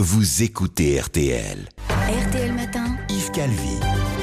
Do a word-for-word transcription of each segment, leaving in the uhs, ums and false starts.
vous écoutez R T L. R T L Matin, Yves Calvi.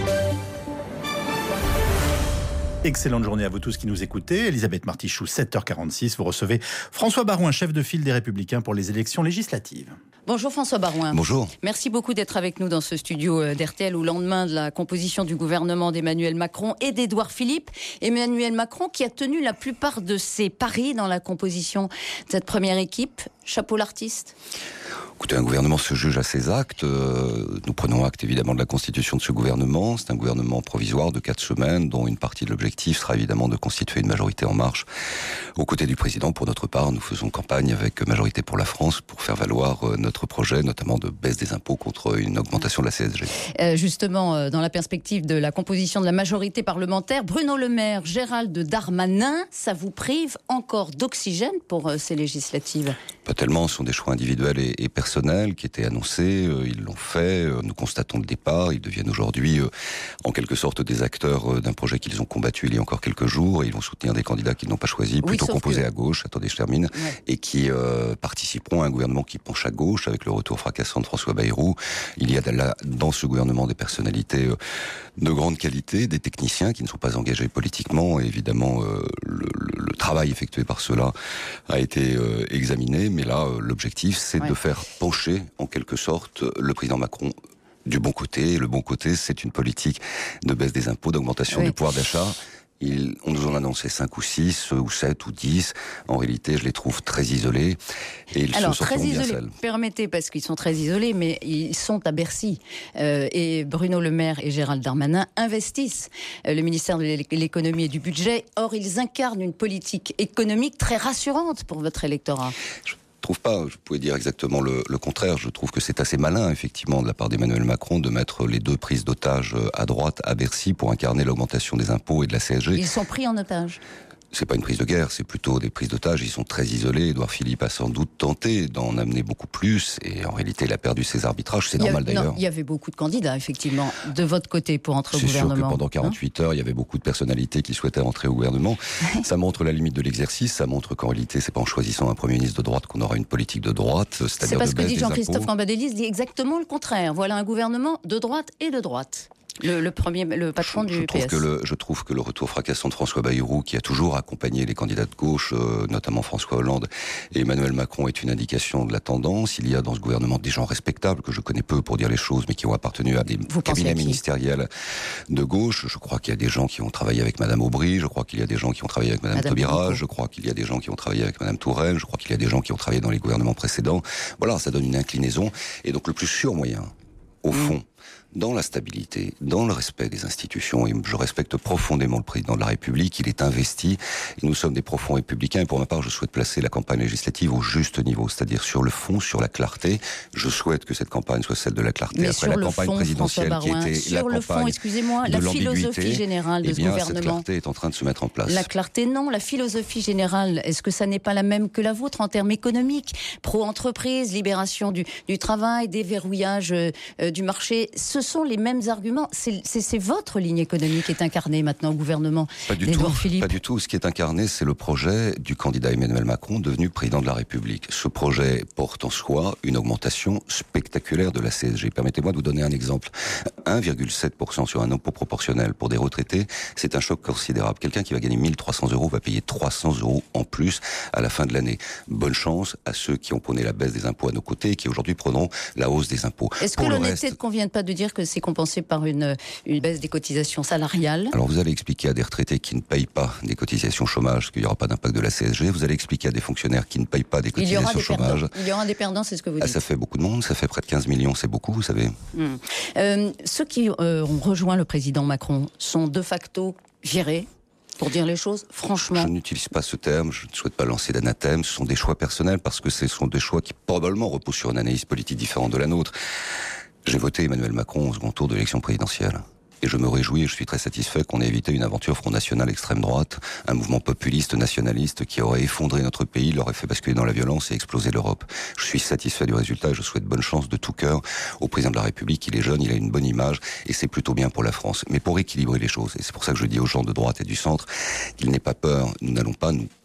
Excellente journée à vous tous qui nous écoutez. Elisabeth Martichoux, sept heures quarante-six. Vous recevez François Barouin, chef de file des Républicains pour les élections législatives. Bonjour François Barouin. Bonjour. Merci beaucoup d'être avec nous dans ce studio d'R T L au lendemain de la composition du gouvernement d'Emmanuel Macron et d'Édouard Philippe. Emmanuel Macron qui a tenu la plupart de ses paris dans la composition de cette première équipe. Chapeau l'artiste. Écoutez, un gouvernement se juge à ses actes. Euh, nous prenons acte évidemment de la constitution de ce gouvernement. C'est un gouvernement provisoire de quatre semaines, dont une partie de l'objectif sera évidemment de constituer une majorité en marche. Aux côtés du président, pour notre part, nous faisons campagne avec Majorité pour la France pour faire valoir euh, notre projet, notamment de baisse des impôts contre une augmentation de la C S G. Euh, justement, euh, dans la perspective de la composition de la majorité parlementaire, Bruno Le Maire, Gérald Darmanin, ça vous prive encore d'oxygène pour euh, ces législatives ? Pas tellement, ce sont des choix individuels et, et personnels qui étaient annoncés, euh, ils l'ont fait, euh, nous constatons le départ, ils deviennent aujourd'hui euh, en quelque sorte des acteurs euh, d'un projet qu'ils ont combattu il y a encore quelques jours, et ils vont soutenir des candidats qu'ils n'ont pas choisis, oui, plutôt composés que... à gauche, attendez je termine, ouais. et qui euh, participeront à un gouvernement qui penche à gauche, avec le retour fracassant de François Bayrou. Il y a là, dans ce gouvernement des personnalités euh, de grande qualité, des techniciens qui ne sont pas engagés politiquement, et évidemment euh, le, le, le travail effectué par ceux-là a été euh, examiné, mais là, euh, l'objectif, c'est ouais. de faire pencher, en quelque sorte, le président Macron du bon côté. Le bon côté, c'est une politique de baisse des impôts, d'augmentation oui. du pouvoir d'achat. Ils, on nous en a annoncé cinq ou six, ou sept ou dix. En réalité, je les trouve très isolés. Et ils Alors, se très sortiront bien isolés, seuls. Permettez, parce qu'ils sont très isolés, mais ils sont à Bercy. Euh, et Bruno Le Maire et Gérald Darmanin investissent euh, le ministère de l'économie et du budget. Or, ils incarnent une politique économique très rassurante pour votre électorat. Je... Je trouve pas, je pouvais dire exactement le, le contraire. Je trouve que c'est assez malin, effectivement, de la part d'Emmanuel Macron de mettre les deux prises d'otages à droite, à Bercy, pour incarner l'augmentation des impôts et de la C S G. Ils sont pris en otage. C'est pas une prise de guerre, c'est plutôt des prises d'otages. Ils sont très isolés. Édouard Philippe a sans doute tenté d'en amener beaucoup plus, et en réalité, il a perdu ses arbitrages. C'est normal d'ailleurs. Non, il y avait beaucoup de candidats, effectivement, de votre côté pour entrer au gouvernement. C'est sûr que pendant quarante-huit heures, il y avait beaucoup de personnalités qui souhaitaient entrer au gouvernement. Ça montre la limite de l'exercice. Ça montre qu'en réalité, c'est pas en choisissant un premier ministre de droite qu'on aura une politique de droite. C'est-à-dire c'est parce de que baisse dit des Jean-Christophe impôts. Cambadélis dit exactement le contraire. Voilà un gouvernement de droite et de droite. Le, le premier, le patron je, du je P trouve S. Que le, je trouve que le retour fracassant de François Bayrou, qui a toujours accompagné les candidats de gauche, euh, notamment François Hollande et Emmanuel Macron, est une indication de la tendance. Il y a dans ce gouvernement des gens respectables, que je connais peu pour dire les choses, mais qui ont appartenu à des Vous cabinets ministériels de gauche. Je crois qu'il y a des gens qui ont travaillé avec Madame Aubry, je crois qu'il y a des gens qui ont travaillé avec Madame, Madame Taubira, Boucaud. Je crois qu'il y a des gens qui ont travaillé avec Madame Touraine, je crois qu'il y a des gens qui ont travaillé dans les gouvernements précédents. Voilà, ça donne une inclinaison. Et donc le plus sûr moyen, au mmh. fond, dans la stabilité, dans le respect des institutions, et je respecte profondément le président de la République, il est investi, et nous sommes des profonds républicains, et pour ma part, je souhaite placer la campagne législative au juste niveau, c'est-à-dire sur le fond, sur la clarté. Je souhaite que cette campagne soit celle de la clarté. Mais après sur la le campagne fond, présidentielle Barouin, qui était sur la le campagne fond, excusez-moi, de la philosophie générale de eh ce bien, gouvernement. Cette clarté est en train de se mettre en place. La clarté, non. La philosophie générale, est-ce que ça n'est pas la même que la vôtre en termes économiques ? Pro-entreprise, libération du, du travail, déverrouillage euh, du marché, ce sont les mêmes arguments. C'est, c'est, c'est votre ligne économique qui est incarnée maintenant au gouvernement d'Édouard Philippe. Pas du tout. Ce qui est incarné, c'est le projet du candidat Emmanuel Macron, devenu président de la République. Ce projet porte en soi une augmentation spectaculaire de la C S G. Permettez-moi de vous donner un exemple. un virgule sept pour cent sur un impôt proportionnel pour des retraités, c'est un choc considérable. Quelqu'un qui va gagner mille trois cents euros va payer trois cents euros en plus à la fin de l'année. Bonne chance à ceux qui ont prôné la baisse des impôts à nos côtés et qui aujourd'hui prendront la hausse des impôts. Est-ce pour que l'honnêteté reste... ne convient pas de dire que c'est compensé par Une, une baisse des cotisations salariales? Alors vous allez expliquer à des retraités qui ne payent pas des cotisations chômage qu'il n'y aura pas d'impact de la C S G. Vous allez expliquer à des fonctionnaires qui ne payent pas des cotisations chômage. Perdants. Il y aura des perdants, c'est ce que vous dites. Ah, ça fait beaucoup de monde, ça fait près de quinze millions, c'est beaucoup, vous savez. Hum. Euh, ceux qui euh, ont rejoint le président Macron sont de facto virés. Pour dire les choses, franchement. Je n'utilise pas ce terme, je ne souhaite pas lancer d'anathème, ce sont des choix personnels parce que ce sont des choix qui probablement reposent sur une analyse politique différente de la nôtre. J'ai voté Emmanuel Macron au second tour de l'élection présidentielle. Et je me réjouis et je suis très satisfait qu'on ait évité une aventure Front National extrême droite, un mouvement populiste, nationaliste qui aurait effondré notre pays, l'aurait fait basculer dans la violence et exploser l'Europe. Je suis satisfait du résultat et je souhaite bonne chance de tout cœur au président de la République. Il est jeune, il a une bonne image et c'est plutôt bien pour la France. Mais pour équilibrer les choses, et c'est pour ça que je dis aux gens de droite et du centre qu'il n'ait pas peur, nous n'allons pas nous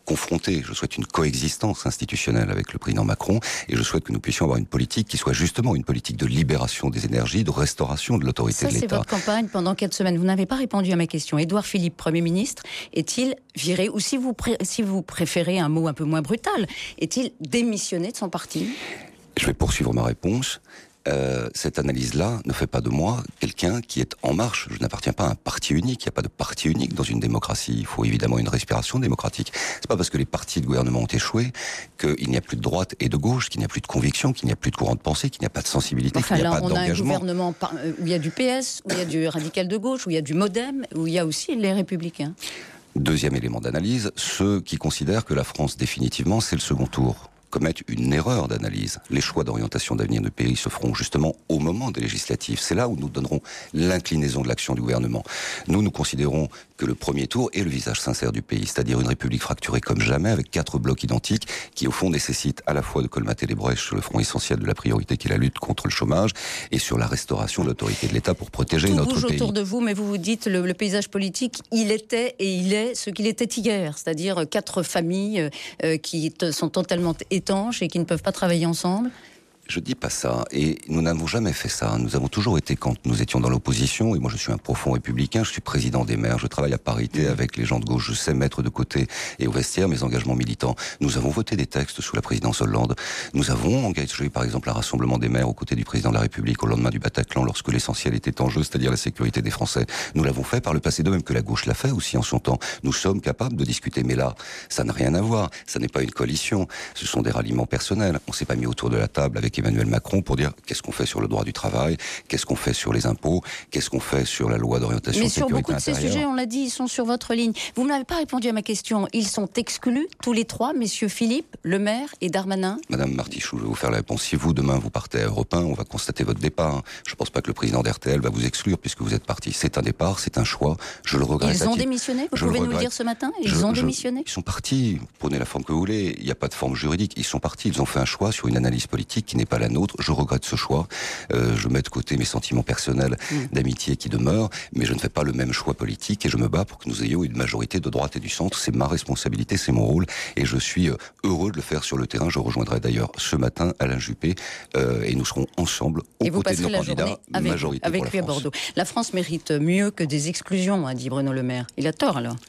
confronter, je souhaite une coexistence institutionnelle avec le président Macron, et je souhaite que nous puissions avoir une politique qui soit justement une politique de libération des énergies, de restauration de l'autorité de Ça, c'est l'État. votre campagne pendant quatre semaines. Vous n'avez pas répondu à ma question. Édouard Philippe, Premier ministre, est-il viré, ou si vous, pré- si vous préférez un mot un peu moins brutal, est-il démissionné de son parti ? Je vais poursuivre ma réponse. Euh, cette analyse-là ne fait pas de moi quelqu'un qui est en marche. Je n'appartiens pas à un parti unique. Il n'y a pas de parti unique dans une démocratie. Il faut évidemment une respiration démocratique. C'est pas parce que les partis de gouvernement ont échoué qu'il n'y a plus de droite et de gauche, qu'il n'y a plus de conviction, qu'il n'y a plus de courant de pensée, qu'il n'y a pas de sensibilité, enfin, qu'il n'y a là, pas on d'engagement. a un gouvernement par- où il y a du P S, où il y a du radical de gauche, où il y a du Modem, où il y a aussi les Républicains. Deuxième élément d'analyse, ceux qui considèrent que la France définitivement c'est le second tour commettent une erreur d'analyse. Les choix d'orientation d'avenir du pays se feront justement au moment des législatives. C'est là où nous donnerons l'inclinaison de l'action du gouvernement. Nous, nous considérons que le premier tour est le visage sincère du pays, c'est-à-dire une république fracturée comme jamais, avec quatre blocs identiques, qui au fond nécessitent à la fois de colmater les brèches sur le front essentiel de la priorité qui est la lutte contre le chômage, et sur la restauration de l'autorité de l'État pour protéger Tout notre bouge pays. autour de vous, mais vous vous dites le, le paysage politique, il était et il est ce qu'il était hier, c'est-à-dire quatre familles euh, qui t- sont totalement étanches et qui ne peuvent pas travailler ensemble. Je dis pas ça, et nous n'avons jamais fait ça. Nous avons toujours été, quand nous étions dans l'opposition, et moi je suis un profond républicain, je suis président des maires, je travaille à parité avec les gens de gauche, je sais mettre de côté et au vestiaire mes engagements militants. Nous avons voté des textes sous la présidence Hollande. Nous avons engagé par exemple un rassemblement des maires aux côtés du président de la République au lendemain du Bataclan lorsque l'essentiel était en jeu, c'est-à-dire la sécurité des Français. Nous l'avons fait par le passé, de même que la gauche l'a fait aussi en son temps. Nous sommes capables de discuter, mais là, ça n'a rien à voir. Ça n'est pas une coalition, ce sont des ralliements personnels. On s'est pas mis autour de la table avec Emmanuel Macron pour dire qu'est-ce qu'on fait sur le droit du travail, qu'est-ce qu'on fait sur les impôts, qu'est-ce qu'on fait sur la loi d'orientation Mais de sur sécurité beaucoup de ces intérieure. sujets, on l'a dit, ils sont sur votre ligne. Vous n'avez pas répondu à ma question. Ils sont exclus, tous les trois, messieurs Philippe, Le Maire et Darmanin. Madame Martichoux, je vais vous faire la réponse. Si vous, demain, vous partez à Europe un, on va constater votre départ. Je ne pense pas que le président d'R T L va vous exclure puisque vous êtes parti. C'est un départ, c'est un choix. Je le regrette. Ils à ont titre- démissionné, vous je pouvez le nous le regrette. dire ce matin. Ils Je- ont je- démissionné. Ils sont partis. Prenez la forme que vous voulez. Il n'y a pas de forme juridique. Ils sont partis. Ils ont fait un choix sur une analyse politique qui n'est pas la nôtre. Je regrette ce choix. Euh, je mets de côté mes sentiments personnels Mm. d'amitié qui demeurent, mais je ne fais pas le même choix politique et je me bats pour que nous ayons une majorité de droite et du centre. C'est ma responsabilité, c'est mon rôle et je suis euh, heureux de le faire sur le terrain. Je rejoindrai d'ailleurs ce matin Alain Juppé euh, et nous serons ensemble aux Et vous côtés de passerez nos la journée candidats. avec, majorité avec pour la lui à France. Bordeaux. La France mérite mieux que des exclusions, a dit Bruno Le Maire. Il a tort alors.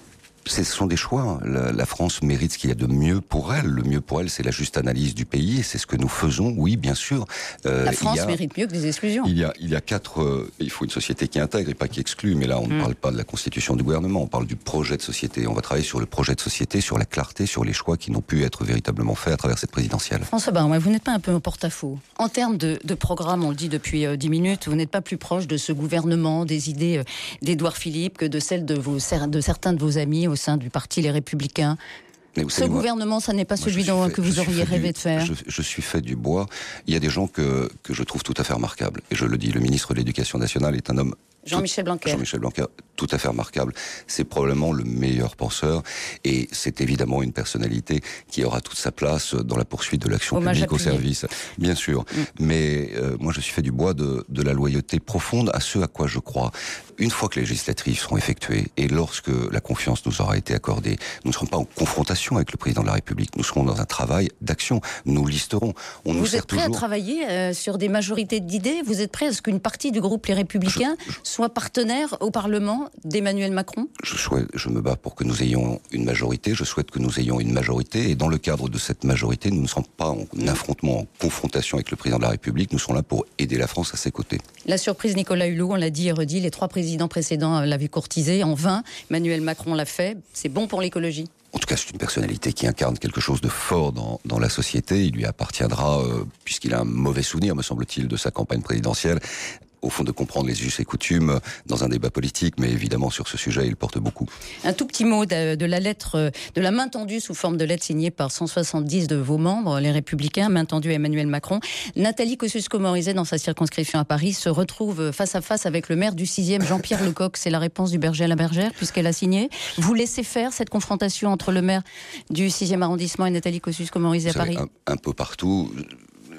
Ce sont des choix. La, la France mérite ce qu'il y a de mieux pour elle. Le mieux pour elle, c'est la juste analyse du pays et c'est ce que nous faisons. Oui, bien sûr. Euh, La France il y a, mérite mieux que des exclusions. Il y a, il y a quatre. Euh, il faut une société qui intègre et pas qui exclut. Mais là, on ne Mm. parle pas de la constitution du gouvernement. On parle du projet de société. On va travailler sur le projet de société, sur la clarté, sur les choix qui n'ont pu être véritablement faits à travers cette présidentielle. François Baroin, vous n'êtes pas un peu en porte-à-faux. En termes de, de programme, on le dit depuis euh, dix minutes, vous n'êtes pas plus proche de ce gouvernement, des idées euh, d'Édouard Philippe que de celles de, vos, de certains de vos amis au sein du parti Les Républicains. Mais vous Ce savez, moi, gouvernement, ça n'est pas moi, je celui suis dont, fait- que je vous suis auriez fait rêvé du- de faire. Je, je suis fait du bois. Il y a des gens que, que je trouve tout à fait remarquables. Et je le dis, le ministre de l'Éducation nationale est un homme... Jean-Michel Blanquer. Jean-Michel Blanquer, tout à fait remarquable. C'est probablement le meilleur penseur et c'est évidemment une personnalité qui aura toute sa place dans la poursuite de l'action Hommage publique au appuyé. service. Bien sûr. Mm. Mais euh, moi, je suis fait du bois de, de la loyauté profonde à ce à quoi je crois. Une fois que les législatives seront effectuées et lorsque la confiance nous aura été accordée, nous ne serons pas en confrontation avec le président de la République. Nous serons dans un travail d'action. Nous listerons. On nous Vous sert êtes prêt toujours. à travailler euh, sur des majorités d'idées? Vous êtes prêt à ce qu'une partie du groupe Les Républicains Je- je- soit partenaire au Parlement d'Emmanuel Macron? Je, souhaite, je me bats pour que nous ayons une majorité, je souhaite que nous ayons une majorité, et dans le cadre de cette majorité, nous ne serons pas en affrontement, en confrontation avec le président de la République, nous serons là pour aider la France à ses côtés. La surprise Nicolas Hulot, on l'a dit et redit, les trois présidents précédents l'avaient courtisé en vain. Emmanuel Macron l'a fait. C'est bon pour l'écologie. En tout cas, c'est une personnalité qui incarne quelque chose de fort dans, dans la société. Il lui appartiendra, euh, puisqu'il a un mauvais souvenir, me semble-t-il, de sa campagne présidentielle, au fond de comprendre les us et coutumes dans un débat politique, mais évidemment sur ce sujet, il porte beaucoup. Un tout petit mot de, de la lettre, de la main tendue sous forme de lettre signée par cent soixante-dix de vos membres, les Républicains, main tendue à Emmanuel Macron. Nathalie Kosciusko-Morizet, dans sa circonscription à Paris, se retrouve face à face avec le maire du sixième, Jean-Pierre Lecoq. C'est la réponse du berger à la bergère, puisqu'elle a signé. Vous laissez faire cette confrontation entre le maire du sixième arrondissement et Nathalie Kosciusko-Morizet à Vous savez, Paris? un, un peu partout...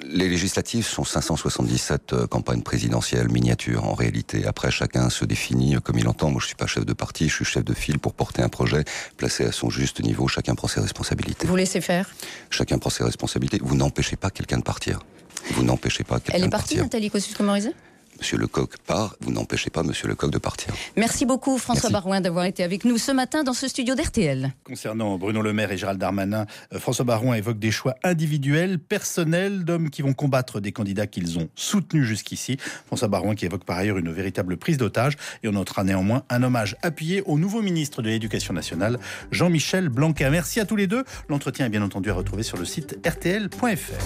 Les législatives sont cinq cent soixante-dix-sept euh, campagnes présidentielles miniatures en réalité. Après, chacun se définit comme il entend. Moi, je suis pas chef de parti, je suis chef de file pour porter un projet, placé à son juste niveau. Chacun prend ses responsabilités. Vous laissez faire? Chacun prend ses responsabilités. Vous n'empêchez pas quelqu'un de partir. Vous n'empêchez pas quelqu'un de partir. Elle est partie, Nathalie Kosciusko-Morizet? Monsieur Lecoq part, vous n'empêchez pas Monsieur Lecoq de partir. Merci beaucoup François Merci. Baroin d'avoir été avec nous ce matin dans ce studio d'R T L. Concernant Bruno Le Maire et Gérald Darmanin, euh, François Baroin évoque des choix individuels, personnels, d'hommes qui vont combattre des candidats qu'ils ont soutenus jusqu'ici. François Baroin qui évoque par ailleurs une véritable prise d'otage. Et on notera néanmoins un hommage appuyé au nouveau ministre de l'Éducation nationale, Jean-Michel Blanquer. Merci à tous les deux. L'entretien est bien entendu à retrouver sur le site R T L point F R.